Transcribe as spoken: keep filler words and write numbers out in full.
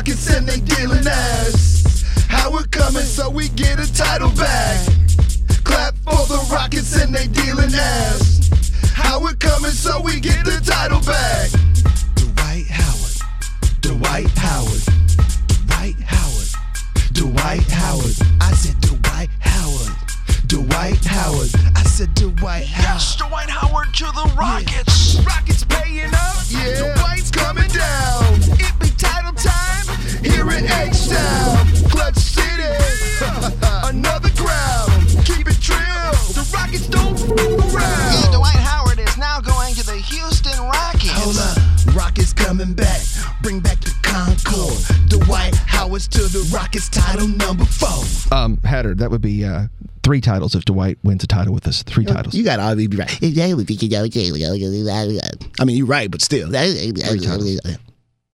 Rockets and they dealing ass. Howard coming so we get a title back. Clap for the Rockets and they dealing ass. Howard coming so we get the title back. Dwight Howard, Dwight Howard, Dwight Howard, Dwight Howard. I said Dwight Howard, Dwight Howard. I said Dwight Howard. Yes, Dwight Howard to the Rockets. Yeah. Rockets paying up. Yeah. Dwight's coming down. It be title time here in H-Town. Clutch City, another crowd. Keep it trill. The Rockets don't f*** around. Yeah, Dwight Howard is now going to the Houston Rockets. Hold up, Rockets coming back. Bring back the Concord. Dwight Howard's to the Rockets title number four. Um, Hatter, that would be uh, three titles if Dwight wins a title with us. Three titles. You got to obviously be right. I mean, you're right, but still. Three titles.